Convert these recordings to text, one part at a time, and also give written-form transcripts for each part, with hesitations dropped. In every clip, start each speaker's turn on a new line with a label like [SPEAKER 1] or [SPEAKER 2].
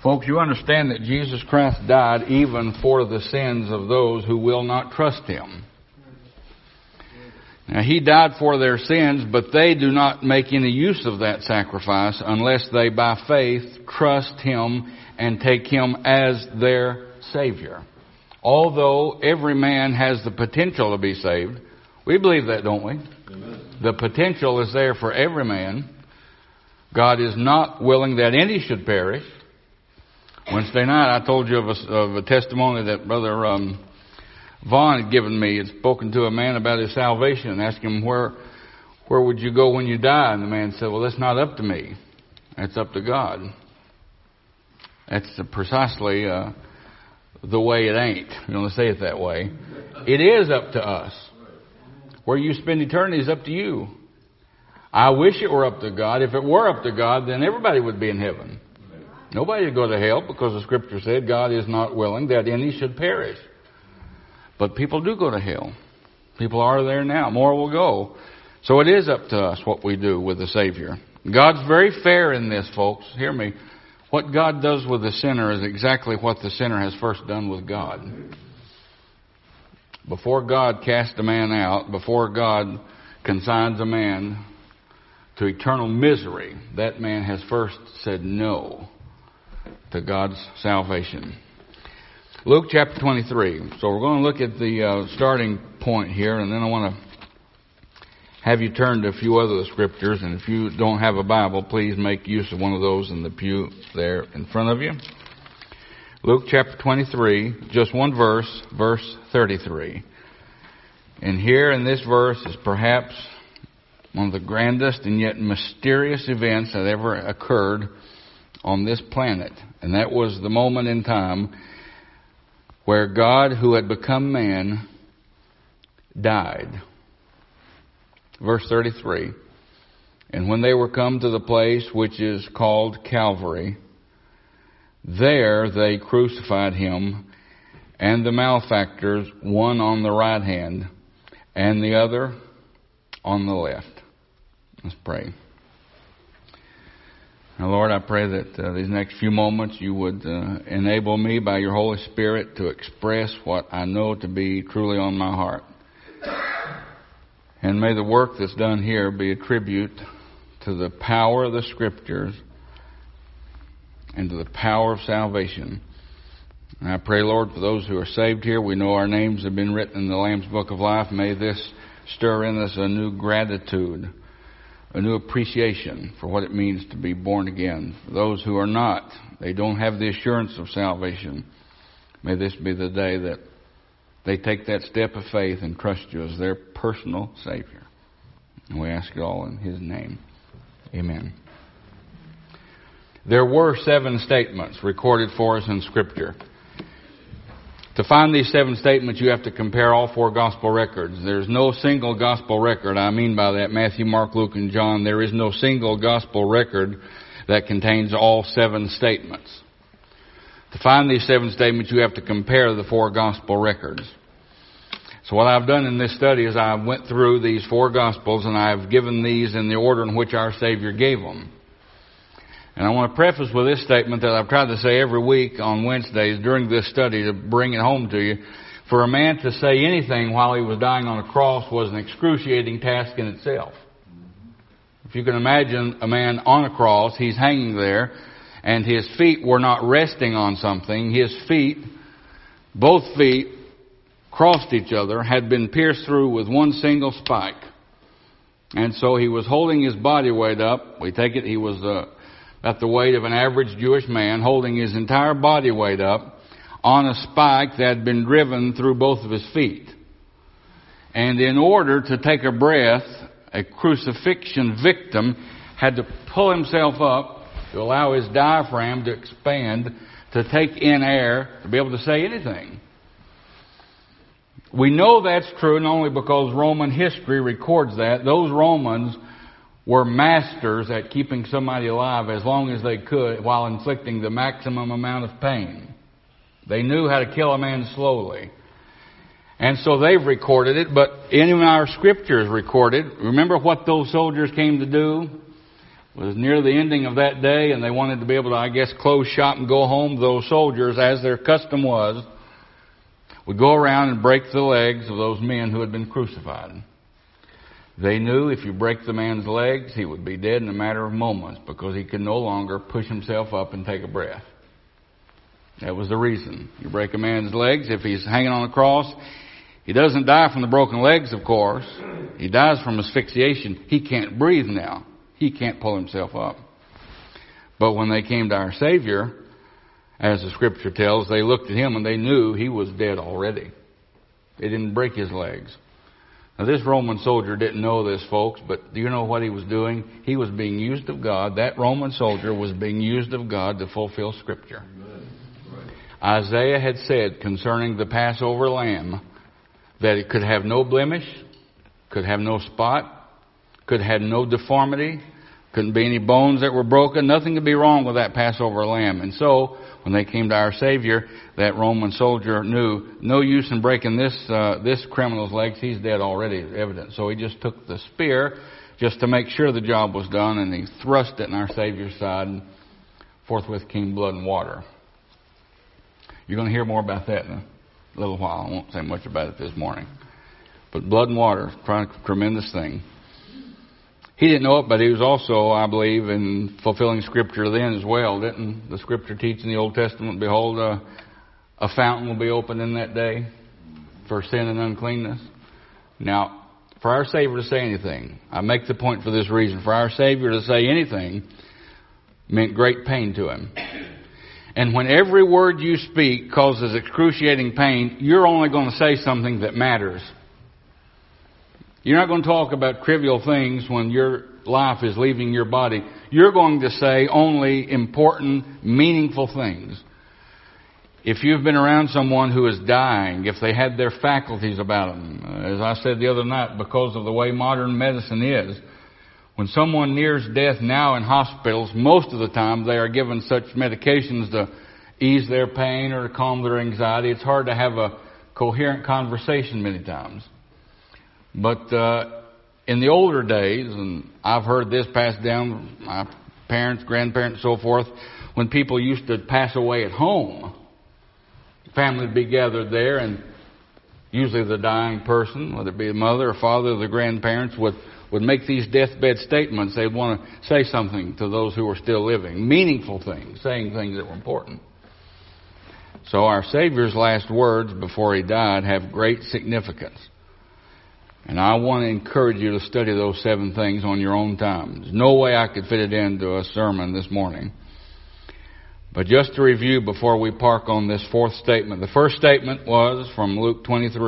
[SPEAKER 1] Folks, you understand that Jesus Christ died even for the sins of those who will not trust Him. Now, He died for their sins, but they do not make any use of that sacrifice unless they, by faith, trust Him and take Him as their Savior. Although every man has the potential to be saved, we believe that, don't we? Amen. The potential is there for every man. God is not willing that any should perish. Wednesday night, I told you of a testimony that Brother Vaughn had given me. He had spoken to a man about his salvation and asked him, where would you go when you die? And the man said, well, that's not up to me. That's up to God. That's precisely the way it ain't. You don't say it that way. It is up to us. Where you spend eternity is up to you. I wish it were up to God. If it were up to God, then everybody would be in heaven. Nobody would go to hell because the Scripture said God is not willing that any should perish. But people do go to hell. People are there now. More will go. So it is up to us what we do with the Savior. God's very fair in this, folks. Hear me. What God does with the sinner is exactly what the sinner has first done with God. Before God casts a man out, before God consigns a man to eternal misery, that man has first said no to God's salvation. Luke chapter 23. So we're going to look at the starting point here, and then I want to have you turn to a few other scriptures. And if you don't have a Bible, please make use of one of those in the pew there in front of you. Luke chapter 23, just one verse, verse 33. And here in this verse is perhaps one of the grandest and yet mysterious events that ever occurred on this planet. And that was the moment in time where God, who had become man, died. Verse 33. And when they were come to the place which is called Calvary, there they crucified him and the malefactors, one on the right hand and the other on the left. Let's pray. Now, Lord, I pray that these next few moments you would enable me by your Holy Spirit to express what I know to be truly on my heart. And may the work that's done here be a tribute to the power of the Scriptures and to the power of salvation. And I pray, Lord, for those who are saved here, we know our names have been written in the Lamb's Book of Life. May this stir in us a new gratitude, a new appreciation for what it means to be born again. For those who are not, they don't have the assurance of salvation. May this be the day that they take that step of faith and trust you as their personal Savior. And we ask it all in His name. Amen. There were 7 statements recorded for us in Scripture. To find these 7 statements, you have to compare all 4 gospel records. There's no single gospel record. I mean by that Matthew, Mark, Luke, and John. There is no single gospel record that contains all 7 statements. To find these 7 statements, you have to compare the 4 gospel records. So what I've done in this study is I went through these 4 gospels and I've given these in the order in which our Savior gave them. And I want to preface with this statement that I've tried to say every week on Wednesdays during this study to bring it home to you. For a man to say anything while he was dying on a cross was an excruciating task in itself. If you can imagine a man on a cross, he's hanging there, and his feet were not resting on something. His feet, both feet, crossed each other, had been pierced through with one single spike. And so he was holding his body weight up. We take it he was at the weight of an average Jewish man, holding his entire body weight up on a spike that had been driven through both of his feet. And in order to take a breath, a crucifixion victim had to pull himself up to allow his diaphragm to expand, to take in air, to be able to say anything. We know that's true not only because Roman history records that. Those Romans were masters at keeping somebody alive as long as they could while inflicting the maximum amount of pain. They knew how to kill a man slowly. And so they've recorded it, but in our Scriptures recorded. Remember what those soldiers came to do? It was near the ending of that day, and they wanted to be able to, I guess, close shop and go home. Those soldiers, as their custom was, would go around and break the legs of those men who had been crucified. They knew if you break the man's legs, he would be dead in a matter of moments because he could no longer push himself up and take a breath. That was the reason. You break a man's legs, if he's hanging on a cross, he doesn't die from the broken legs, of course. He dies from asphyxiation. He can't breathe now. He can't pull himself up. But when they came to our Savior, as the Scripture tells, they looked at him and they knew he was dead already. They didn't break his legs. Now, this Roman soldier didn't know this, folks, but do you know what he was doing? He was being used of God. That Roman soldier was being used of God to fulfill Scripture. Isaiah had said concerning the Passover lamb that it could have no blemish, could have no spot, could have no deformity, couldn't be any bones that were broken, nothing could be wrong with that Passover lamb. And so, when they came to our Savior, that Roman soldier knew no use in breaking this criminal's legs. He's dead already, evident. So he just took the spear just to make sure the job was done, and he thrust it in our Savior's side, and forthwith came blood and water. You're going to hear more about that in a little while. I won't say much about it this morning. But blood and water, a tremendous thing. He didn't know it, but he was also, I believe, in fulfilling Scripture then as well. Didn't the Scripture teach in the Old Testament, behold, a fountain will be opened in that day for sin and uncleanness? Now, for our Savior to say anything, I make the point for this reason. For our Savior to say anything meant great pain to him. And when every word you speak causes excruciating pain, you're only going to say something that matters. You're not going to talk about trivial things when your life is leaving your body. You're going to say only important, meaningful things. If you've been around someone who is dying, if they had their faculties about them, as I said the other night, because of the way modern medicine is, when someone nears death now in hospitals, most of the time they are given such medications to ease their pain or to calm their anxiety. It's hard to have a coherent conversation many times. But in the older days, and I've heard this passed down, my parents, grandparents, so forth, when people used to pass away at home, family would be gathered there, and usually the dying person, whether it be the mother or father or the grandparents, would make these deathbed statements. They'd want to say something to those who were still living, meaningful things, saying things that were important. So our Savior's last words before he died have great significance. And I want to encourage you to study those 7 things on your own time. There's no way I could fit it into a sermon this morning. But just to review before we park on this 4th statement. The first statement was from Luke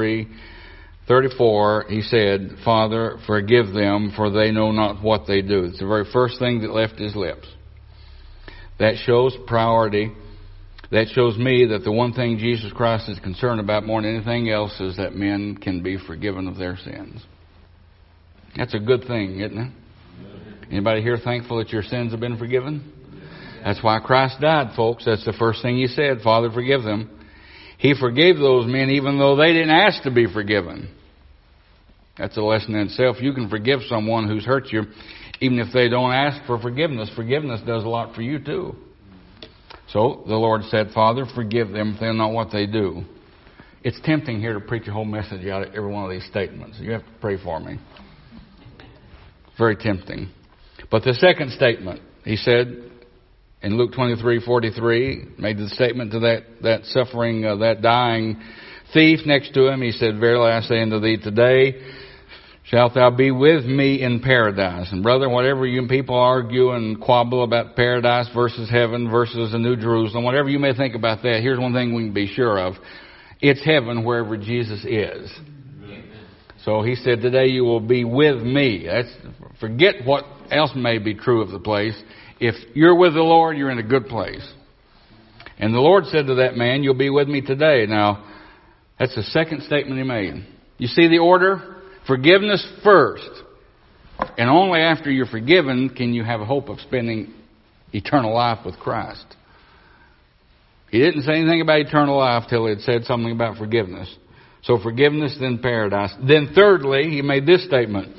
[SPEAKER 1] 23:34. He said, Father, forgive them, for they know not what they do. It's the very first thing that left his lips. That shows priority. That shows me that the one thing Jesus Christ is concerned about more than anything else is that men can be forgiven of their sins. That's a good thing, isn't it? Anybody here thankful that your sins have been forgiven? That's why Christ died, folks. That's the first thing he said, Father, forgive them. He forgave those men even though they didn't ask to be forgiven. That's a lesson in itself. You can forgive someone who's hurt you even if they don't ask for forgiveness. Forgiveness does a lot for you too. So the Lord said, Father, forgive them if they know what they do. It's tempting here to preach a whole message out of every one of these statements. You have to pray for me. Very tempting. But the second statement, he said in Luke 23:43, made the statement to that suffering, that dying thief next to him. He said, Verily I say unto thee, today shalt thou be with me in paradise. And brother, whatever you people argue and quabble about paradise versus heaven versus the New Jerusalem, whatever you may think about that, here's one thing we can be sure of. It's heaven wherever Jesus is. Amen. So he said, today you will be with me. Forget what else may be true of the place. If you're with the Lord, you're in a good place. And the Lord said to that man, you'll be with me today. Now, that's the second statement he made. You see the order? Forgiveness first. And only after you're forgiven can you have a hope of spending eternal life with Christ. He didn't say anything about eternal life till he had said something about forgiveness. So forgiveness, then paradise. Then thirdly, he made this statement.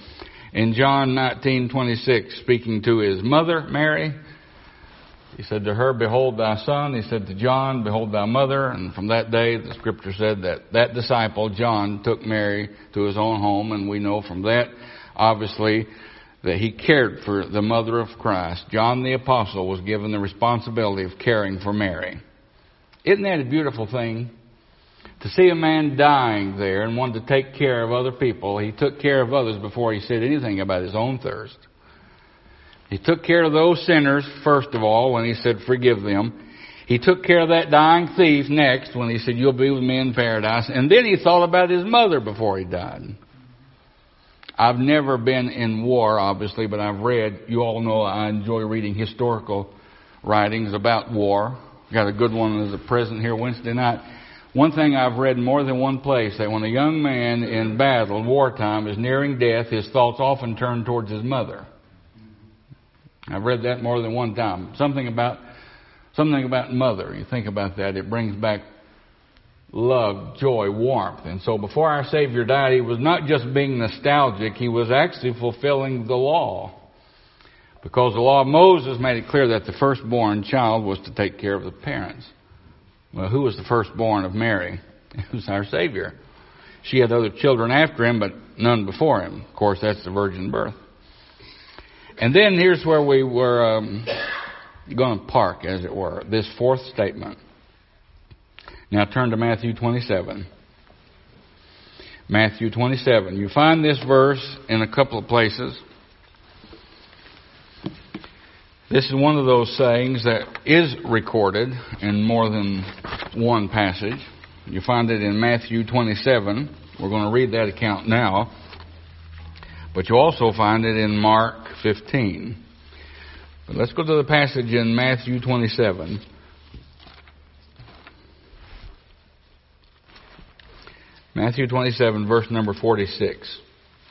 [SPEAKER 1] In John 19:26, speaking to his mother, Mary, he said to her, "Behold thy son." He said to John, "Behold thy mother." And from that day, the Scripture said that disciple, John, took Mary to his own home. And we know from that, obviously, that he cared for the mother of Christ. John the Apostle was given the responsibility of caring for Mary. Isn't that a beautiful thing? To see a man dying there and wanting to take care of other people. He took care of others before he said anything about his own thirst. He took care of those sinners, first of all, when he said, "Forgive them." He took care of that dying thief next, when he said, "You'll be with me in paradise." And then he thought about his mother before he died. I've never been in war, obviously, but I've read. You all know I enjoy reading historical writings about war. Got a good one as a present here Wednesday night. One thing I've read in more than one place, that when a young man in battle, wartime, is nearing death, his thoughts often turn towards his mother. I've read that more than one time. Something about mother. You think about that, it brings back love, joy, warmth. And so before our Savior died, he was not just being nostalgic, he was actually fulfilling the law. Because the law of Moses made it clear that the firstborn child was to take care of the parents. Well, who was the firstborn of Mary? It was our Savior. She had other children after him, but none before him. Of course, that's the virgin birth. And then here's where we were going to park, as it were, this fourth statement. Now turn to Matthew 27. Matthew 27. You find this verse in a couple of places. This is one of those sayings that is recorded in more than one passage. You find it in Matthew 27. We're going to read that account now. But you also find it in Mark 15. But let's go to the passage in Matthew 27. Matthew 27, verse number 46.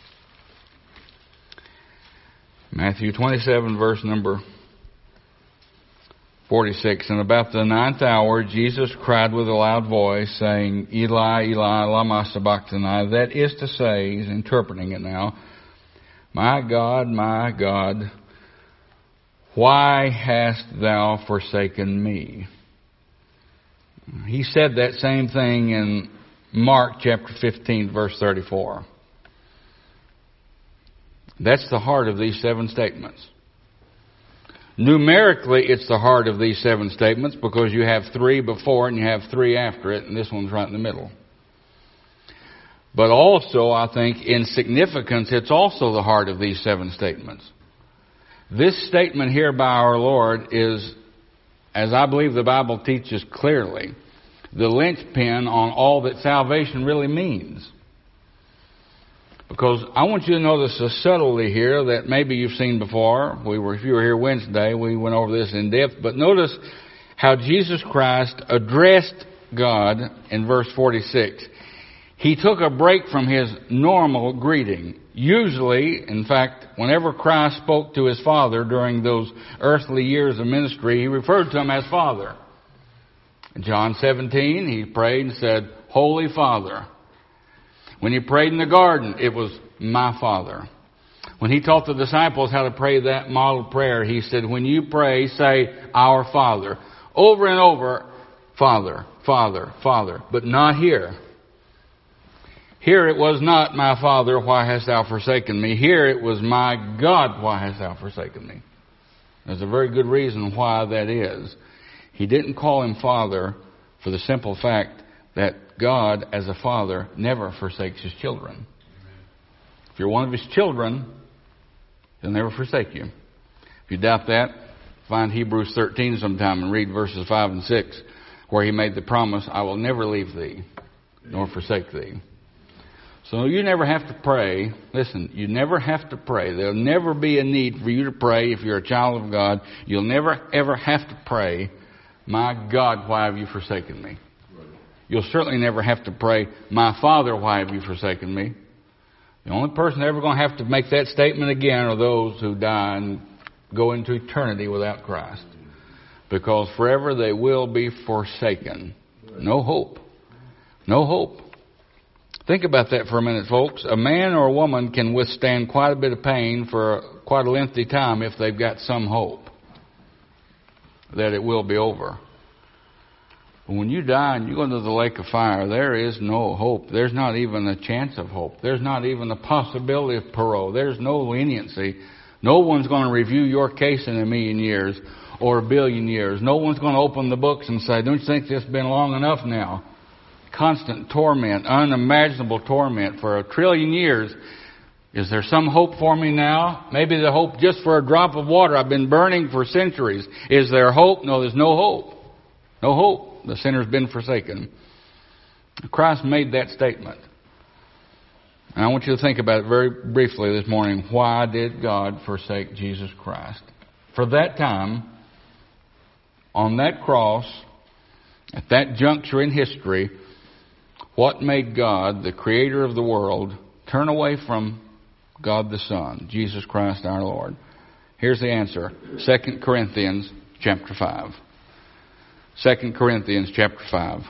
[SPEAKER 1] Matthew 27, verse number 46. And about the 9th hour, Jesus cried with a loud voice, saying, "Eli, Eli, lama sabachthani." That is to say, he's interpreting it now, my God, why hast thou forsaken me?" He said that same thing in Mark chapter 15, verse 34. That's the heart of these 7 statements. Numerically, it's the heart of these 7 statements because you have 3 before and you have 3 after it, and this one's right in the middle. But also, I think, in significance, it's also the heart of these 7 statements. This statement here by our Lord is, as I believe the Bible teaches clearly, the linchpin on all that salvation really means. Because I want you to notice a subtlety here that maybe you've seen before. If you were here Wednesday, we went over this in depth. But notice how Jesus Christ addressed God in verse 46. He took a break from his normal greeting. Usually, in fact, whenever Christ spoke to his Father during those earthly years of ministry, he referred to him as Father. In John 17, he prayed and said, "Holy Father." When he prayed in the garden, it was "My Father." When he taught the disciples how to pray that model prayer, he said, "When you pray, say, Our Father." Over and over, Father, Father, Father. But not here. Here it was not, "My Father, why hast thou forsaken me?" Here it was, "My God, why hast thou forsaken me?" There's a very good reason why that is. He didn't call him Father for the simple fact that God, as a father, never forsakes his children. If you're one of his children, he'll never forsake you. If you doubt that, find Hebrews 13 sometime and read verses 5 and 6, where he made the promise, "I will never leave thee, nor forsake thee." So you never have to pray. Listen, you never have to pray. There'll never be a need for you to pray if you're a child of God. You'll never, ever have to pray, "My God, why have you forsaken me?" You'll certainly never have to pray, "My Father, why have you forsaken me?" The only person ever going to have to make that statement again are those who die and go into eternity without Christ. Because forever they will be forsaken. No hope. No hope. Think about that for a minute, folks. A man or a woman can withstand quite a bit of pain for quite a lengthy time if they've got some hope that it will be over. But when you die and you go into the lake of fire, there is no hope. There's not even a chance of hope. There's not even a possibility of parole. There's no leniency. No one's going to review your case in 1,000,000 years or 1,000,000,000 years. No one's going to open the books and say, don't you think this has been long enough now? Constant torment, unimaginable torment for 1,000,000,000,000 years. Is there some hope for me now? Maybe the hope just for a drop of water. I've been burning for centuries. Is there hope? No, there's no hope. No hope. The sinner's been forsaken. Christ made that statement. And I want you to think about it very briefly this morning. Why did God forsake Jesus Christ? For that time, on that cross, at that juncture in history, what made God, the creator of the world, turn away from God the Son, Jesus Christ our Lord? Here's the answer. 2 Corinthians chapter 5. 2 Corinthians chapter 5.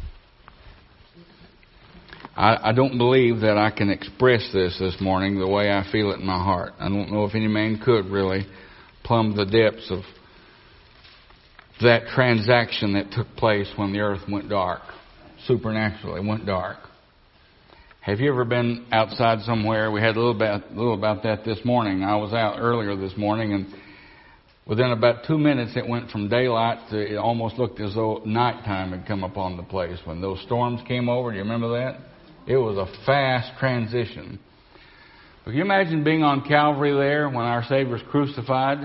[SPEAKER 1] I don't believe that I can express this morning the way I feel it in my heart. I don't know if any man could really plumb the depths of that transaction that took place when the earth went dark. Supernaturally went dark. Have you ever been outside somewhere? We had a little about that this morning. I was out earlier this morning, and within about 2 minutes it went from daylight to it almost looked as though nighttime had come upon the place. When those storms came over, do you remember that? It was a fast transition. Can you imagine being on Calvary there when our Savior's crucified?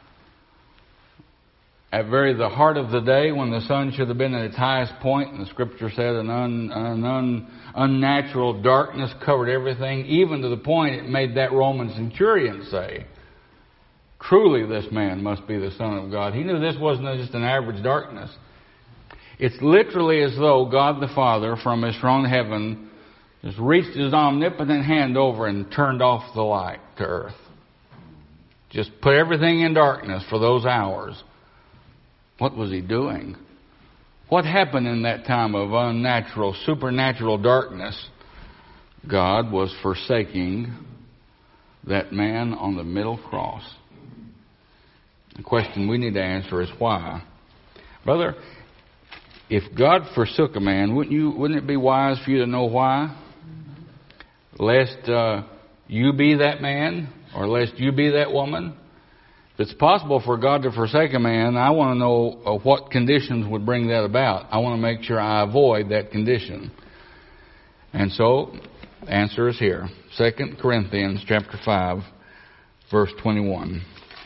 [SPEAKER 1] At the heart of the day, when the sun should have been at its highest point, and the Scripture said an unnatural darkness covered everything, even to the point it made that Roman centurion say, truly this man must be the Son of God. He knew this wasn't just an average darkness. It's literally as though God the Father from His throne in heaven just reached His omnipotent hand over and turned off the light to earth. Just put everything in darkness for those hours. What was He doing? What happened in that time of unnatural, supernatural darkness? God was forsaking that man on the middle cross. The question we need to answer is why? Brother, if God forsook a man, wouldn't it be wise for you to know why? Lest you be that man, or lest you be that woman. If it's possible for God to forsake a man, I want to know what conditions would bring that about. I want to make sure I avoid that condition. And so, the answer is here. 2 Corinthians chapter 5, verse 21.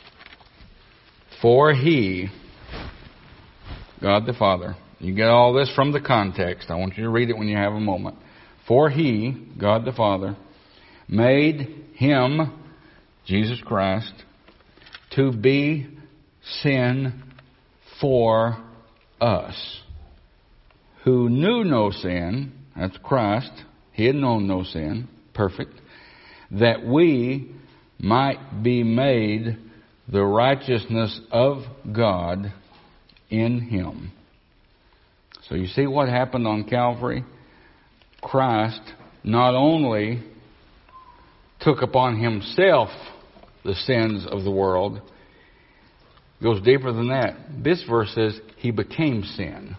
[SPEAKER 1] For He, God the Father, you get all this from the context. I want you to read it when you have a moment. For He, God the Father, made Him, Jesus Christ, to be sin for us, who knew no sin. That's Christ. He had known no sin. Perfect. That we might be made the righteousness of God in Him. So you see what happened on Calvary? Christ not only took upon Himself the sins of the world, it goes deeper than that. This verse says He became sin.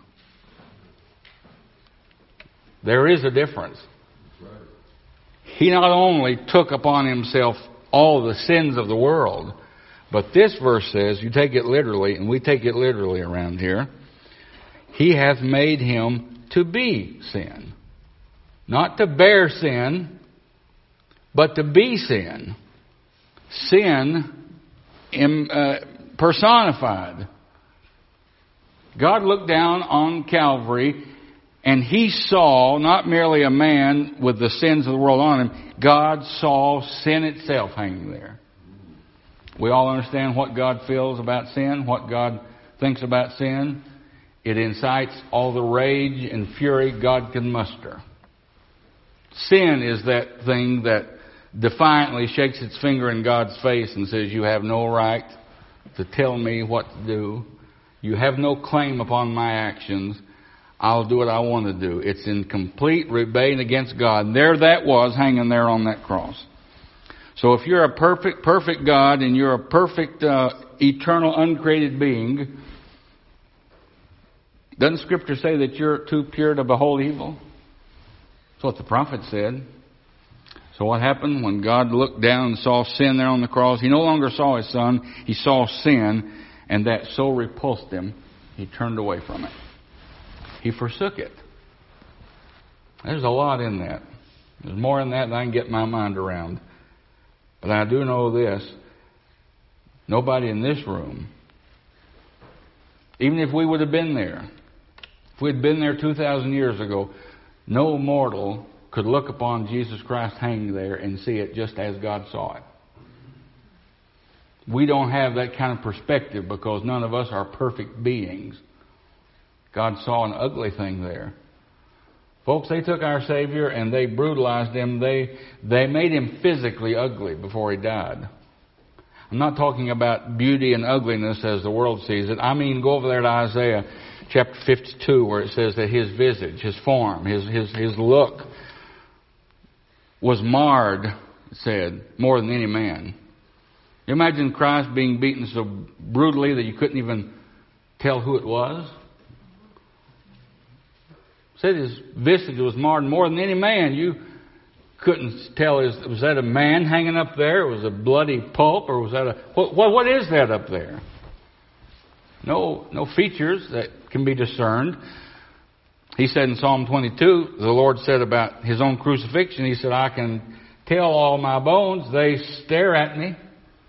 [SPEAKER 1] There is a difference. He not only took upon Himself all the sins of the world, but this verse says, you take it literally, and we take it literally around here, He hath made Him to be sin. Not to bear sin, but to be sin. Sin personified. God looked down on Calvary and He saw not merely a man with the sins of the world on him. God saw sin itself hanging there. We all understand what God feels about sin, what God thinks about sin. It incites all the rage and fury God can muster. Sin is that thing that defiantly shakes its finger in God's face and says, you have no right to tell me what to do. You have no claim upon my actions. I'll do what I want to do. It's in complete rebellion against God. And there that was, hanging there on that cross. So if you're a perfect God and you're a perfect, eternal, uncreated being, doesn't Scripture say that you're too pure to behold evil? That's what the prophet said. So what happened when God looked down and saw sin there on the cross? He no longer saw His Son. He saw sin, and that so repulsed Him, He turned away from it. He forsook it. There's a lot in that. There's more in that than I can get my mind around. But I do know this. Nobody in this room, even if we would have been there, if we'd been there 2,000 years ago, no mortal could look upon Jesus Christ hanging there and see it just as God saw it. We don't have that kind of perspective because none of us are perfect beings. God saw an ugly thing there. Folks, they took our Savior and they brutalized Him. They made Him physically ugly before He died. I'm not talking about beauty and ugliness as the world sees it. I mean, go over there to Isaiah chapter 52 where it says that His visage, His form, His look was marred, it said, more than any man. You imagine Christ being beaten so brutally that you couldn't even tell who it was? Said His visage was marred more than any man. You couldn't tell. Was that a man hanging up there? Was it a bloody pulp, or was that what is that up there? No features that can be discerned. He said in Psalm 22, the Lord said about His own crucifixion, He said, I can tell all my bones, they stare at me.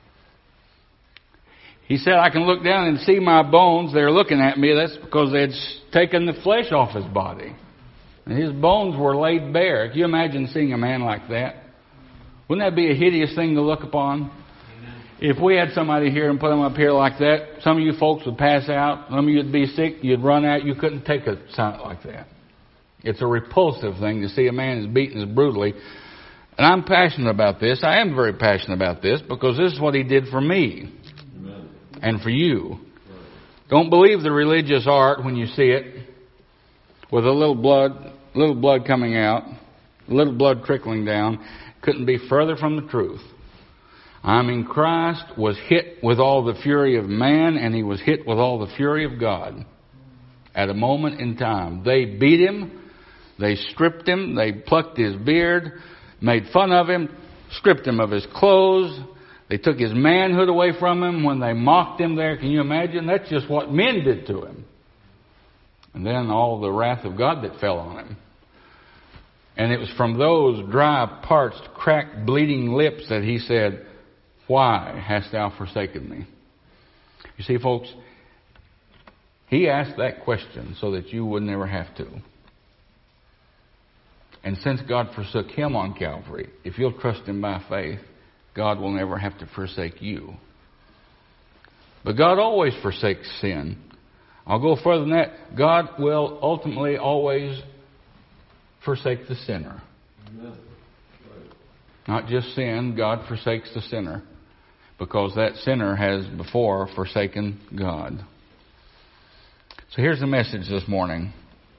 [SPEAKER 1] He said, I can look down and see my bones. They're looking at me. That's because they had taken the flesh off His body. And His bones were laid bare. Can you imagine seeing a man like that? Wouldn't that be a hideous thing to look upon? Amen. If we had somebody here and put them up here like that, some of you folks would pass out. Some of you would be sick. You'd run out. You couldn't take a sight like that. It's a repulsive thing to see a man who's beaten as brutally. And I'm passionate about this. I am very passionate about this because this is what He did for me. And for you. Don't believe the religious art when you see it with a little blood coming out, a little blood trickling down. Couldn't be further from the truth. I mean, Christ was hit with all the fury of man, and He was hit with all the fury of God at a moment in time. They beat Him, they stripped Him, they plucked His beard, made fun of Him, stripped Him of His clothes. They took His manhood away from Him when they mocked Him there. Can you imagine? That's just what men did to Him. And then all the wrath of God that fell on Him. And it was from those dry, parched, cracked, bleeding lips that He said, why hast Thou forsaken me? You see, folks, He asked that question so that you would never have to. And since God forsook Him on Calvary, if you'll trust Him by faith, God will never have to forsake you. But God always forsakes sin. I'll go further than that. God will ultimately always forsake the sinner. Amen. Not just sin, God forsakes the sinner. Because that sinner has before forsaken God. So here's the message this morning.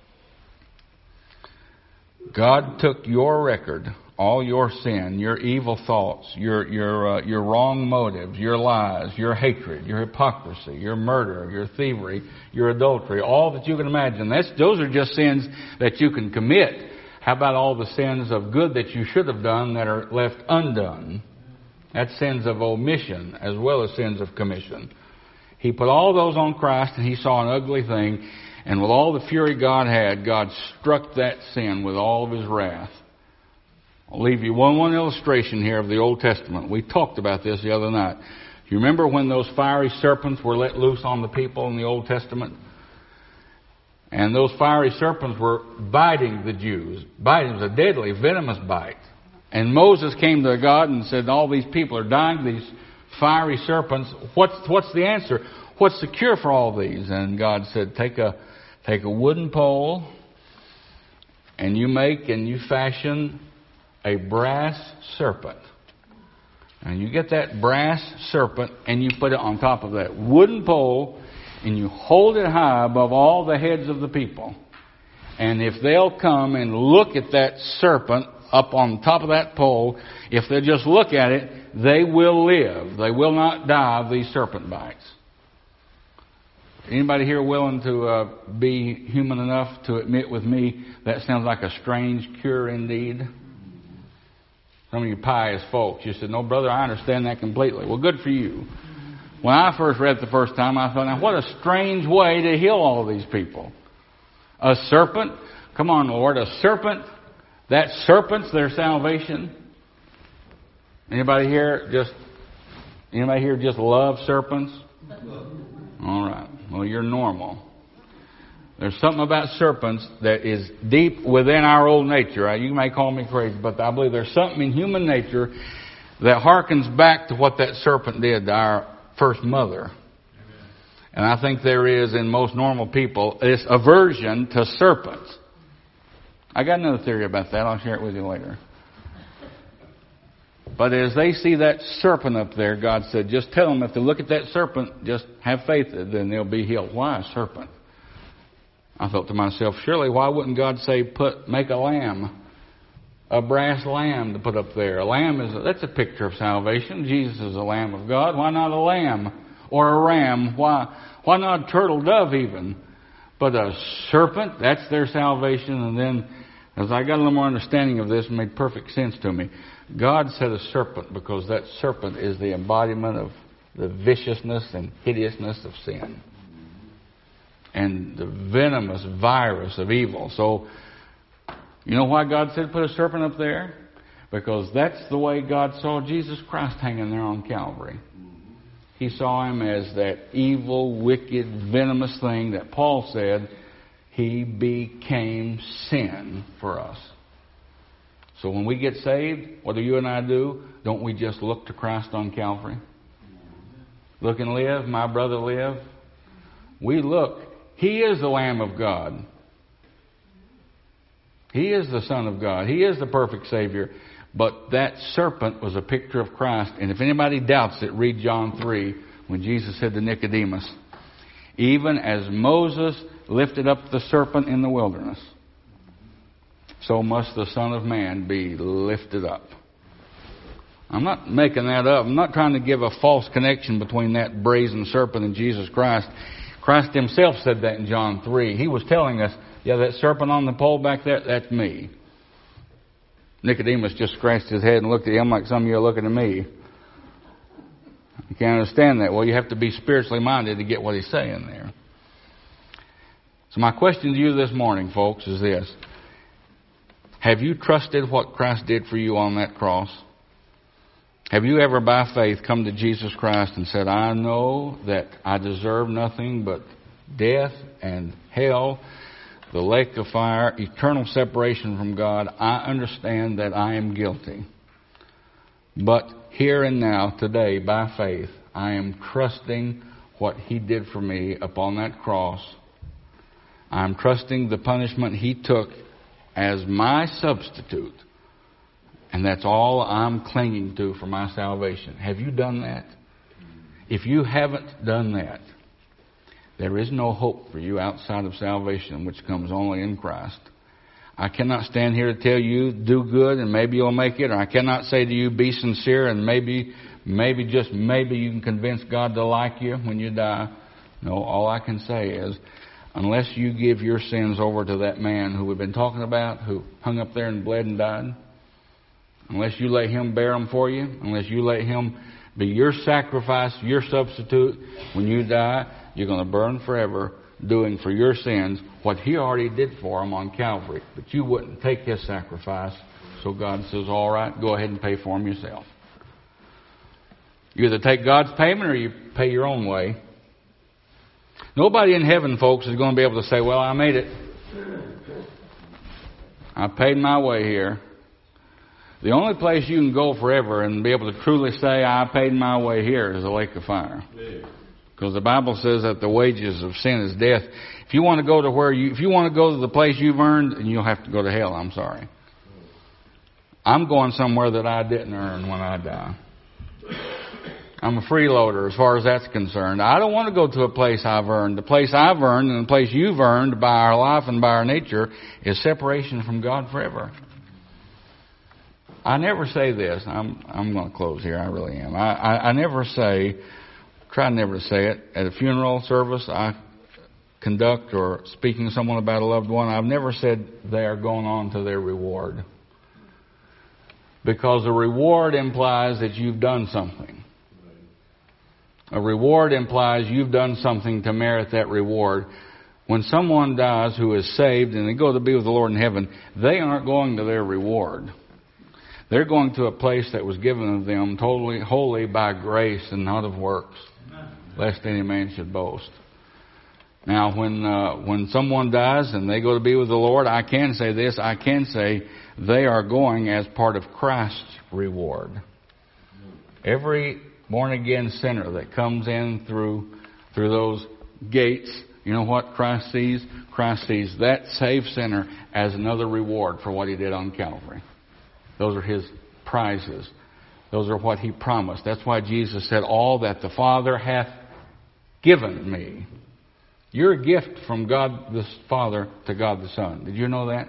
[SPEAKER 1] God took your record, all your sin, your evil thoughts, your wrong motives, your lies, your hatred, your hypocrisy, your murder, your thievery, your adultery, all that you can imagine. Those are just sins that you can commit. How about all the sins of good that you should have done that are left undone? That's sins of omission as well as sins of commission. He put all those on Christ, and He saw an ugly thing, and with all the fury God had, God struck that sin with all of His wrath. I'll leave you one illustration here of the Old Testament. We talked about this the other night. You remember when those fiery serpents were let loose on the people in the Old Testament? And those fiery serpents were biting the Jews. Biting was a deadly, venomous bite. And Moses came to God and said, all these people are dying, these fiery serpents. What's the answer? What's the cure for all these? And God said, take a wooden pole, and you fashion a brass serpent. And you get that brass serpent and you put it on top of that wooden pole and you hold it high above all the heads of the people. And if they'll come and look at that serpent up on top of that pole, if they'll just look at it, they will live. They will not die of these serpent bites. Anybody here willing to be human enough to admit with me that sounds like a strange cure indeed? Some of you pious folks, you said, no, brother, I understand that completely. Well, good for you. When I first read it the first time, I thought, now what a strange way to heal all these people. A serpent? Come on, Lord, a serpent? That serpent's their salvation? Anybody here just love serpents? All right. Well, you're normal. There's something about serpents that is deep within our old nature. You may call me crazy, but I believe there's something in human nature that harkens back to what that serpent did to our first mother. And I think there is in most normal people this aversion to serpents. I got another theory about that. I'll share it with you later. But as they see that serpent up there, God said, just tell them if they look at that serpent, just have faith, then they'll be healed. Why a serpent? I thought to myself, surely why wouldn't God say make a lamb, a brass lamb to put up there? A lamb that's a picture of salvation. Jesus is the Lamb of God. Why not a lamb or a ram? Why not a turtle dove even? But a serpent, that's their salvation. And then as I got a little more understanding of this, it made perfect sense to me. God said a serpent because that serpent is the embodiment of the viciousness and hideousness of sin and the venomous virus of evil. So, you know why God said put a serpent up there? Because that's the way God saw Jesus Christ hanging there on Calvary. He saw him as that evil, wicked, venomous thing that Paul said he became sin for us. So when we get saved, what do you and I do? Don't we just look to Christ on Calvary? Look and live, my brother live. We look. He is the Lamb of God. He is the Son of God. He is the perfect Savior. But that serpent was a picture of Christ. And if anybody doubts it, read John 3 when Jesus said to Nicodemus, even as Moses lifted up the serpent in the wilderness, so must the Son of Man be lifted up. I'm not making that up. I'm not trying to give a false connection between that brazen serpent and Jesus Christ. Christ himself said that in John 3. He was telling us, yeah, that serpent on the pole back there, that's me. Nicodemus just scratched his head and looked at him like some of you are looking at me. You can't understand that. Well, you have to be spiritually minded to get what he's saying there. So my question to you this morning, folks, is this. Have you trusted what Christ did for you on that cross? Have you ever by faith come to Jesus Christ and said, I know that I deserve nothing but death and hell, the lake of fire, eternal separation from God. I understand that I am guilty. But here and now, today, by faith, I am trusting what He did for me upon that cross. I'm trusting the punishment He took as my substitute. And that's all I'm clinging to for my salvation. Have you done that? If you haven't done that, there is no hope for you outside of salvation, which comes only in Christ. I cannot stand here to tell you, do good and maybe you'll make it. Or I cannot say to you, be sincere and maybe just maybe you can convince God to like you when you die. No, all I can say is, unless you give your sins over to that man who we've been talking about, who hung up there and bled and died, unless you let Him bear them for you, unless you let Him be your sacrifice, your substitute, when you die, you're going to burn forever doing for your sins what He already did for them on Calvary. But you wouldn't take His sacrifice, so God says, all right, go ahead and pay for them yourself. You either take God's payment or you pay your own way. Nobody in heaven, folks, is going to be able to say, well, I made it. I paid my way here. The only place you can go forever and be able to truly say, I paid my way here, is the lake of fire. Because the Bible says that the wages of sin is death. If you want to go to if you want to go to the place you've earned, then you'll have to go to hell. I'm sorry. I'm going somewhere that I didn't earn when I die. I'm a freeloader as far as that's concerned. I don't want to go to a place I've earned. The place I've earned and the place you've earned by our life and by our nature is separation from God forever. I never say this. I'm going to close here. I really am. I never say, try never to say it, at a funeral service I conduct or speaking to someone about a loved one, I've never said they are going on to their reward. Because a reward implies that you've done something. A reward implies you've done something to merit that reward. When someone dies who is saved and they go to be with the Lord in heaven, they aren't going to their reward. They're going to a place that was given to them totally, wholly by grace and not of works, lest any man should boast. Now, when someone dies and they go to be with the Lord, I can say this. I can say they are going as part of Christ's reward. Every born-again sinner that comes in through those gates, you know what Christ sees? Christ sees that saved sinner as another reward for what He did on Calvary. Those are His prizes. Those are what He promised. That's why Jesus said, all that the Father hath given me. You're a gift from God the Father to God the Son. Did you know that?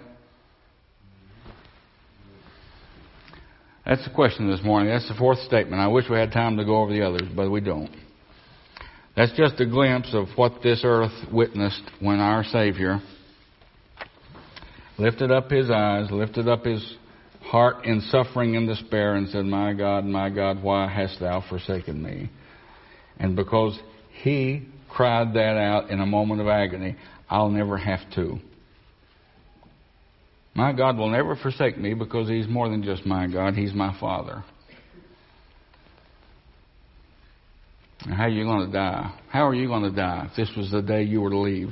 [SPEAKER 1] That's the question this morning. That's the fourth statement. I wish we had time to go over the others, but we don't. That's just a glimpse of what this earth witnessed when our Savior lifted up His eyes, lifted up His heart in suffering and despair and said, my God, why hast Thou forsaken me? And because He cried that out in a moment of agony, I'll never have to. My God will never forsake me because He's more than just my God. He's my Father. Now, how are you going to die? How are you going to die if this was the day you were to leave?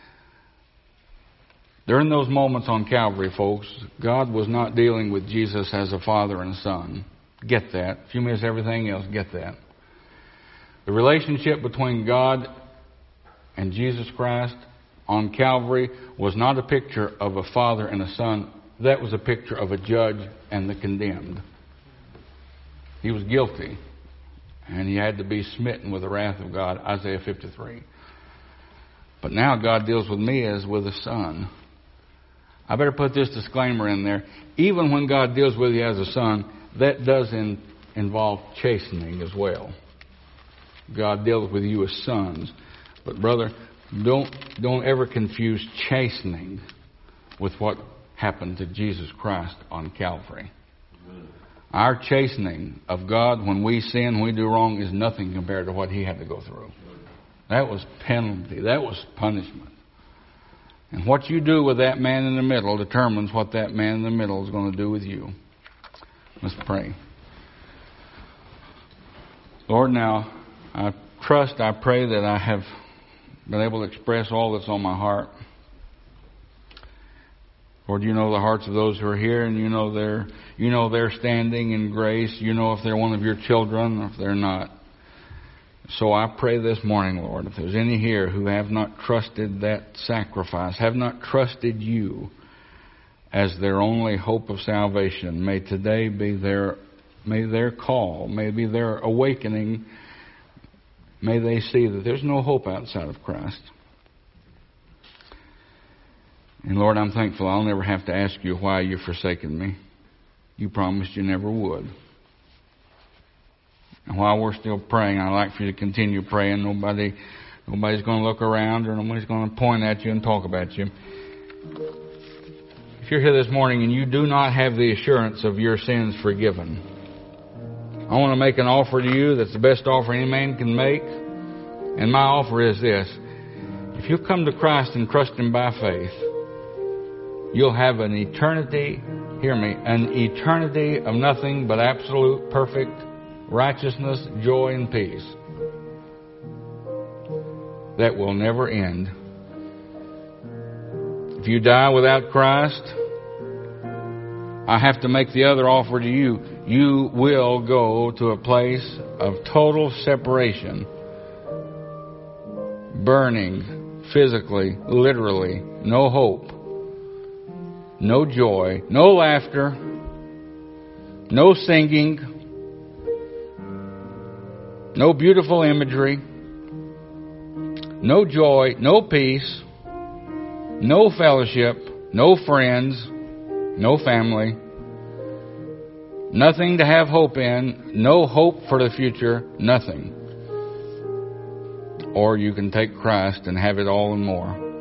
[SPEAKER 1] During those moments on Calvary, folks, God was not dealing with Jesus as a father and a son. Get that. If you miss everything else, get that. The relationship between God and Jesus Christ on Calvary was not a picture of a father and a son. That was a picture of a judge and the condemned. He was guilty, and He had to be smitten with the wrath of God, Isaiah 53. But now God deals with me as with a son. I better put this disclaimer in there. Even when God deals with you as a son, that does involve chastening as well. God deals with you as sons. But brother, don't ever confuse chastening with what happened to Jesus Christ on Calvary. Our chastening of God when we sin, when we do wrong, is nothing compared to what He had to go through. That was penalty. That was punishment. And what you do with that man in the middle determines what that man in the middle is going to do with you. Let's pray. Lord, now, I pray that I have been able to express all that's on my heart. Lord, you know the hearts of those who are here, and you know their standing in grace. You know if they're one of your children or if they're not. So I pray this morning, Lord, if there's any here who have not trusted that sacrifice, have not trusted you as their only hope of salvation, may today be their call, may be their awakening. May they see that there's no hope outside of Christ. And Lord, I'm thankful I'll never have to ask you why you've forsaken me. You promised you never would. And while we're still praying, I'd like for you to continue praying. Nobody's going to look around or nobody's going to point at you and talk about you. If you're here this morning and you do not have the assurance of your sins forgiven, I want to make an offer to you that's the best offer any man can make. And my offer is this. If you come to Christ and trust Him by faith, you'll have an eternity, hear me, an eternity of nothing but absolute, perfect righteousness, joy, and peace that will never end. If you die without Christ, I have to make the other offer to you. You will go to a place of total separation, burning, physically, literally, no hope, no joy, no laughter, no singing, no beautiful imagery, no joy, no peace, no fellowship, no friends, no family, nothing to have hope in, no hope for the future, nothing. Or you can take Christ and have it all and more.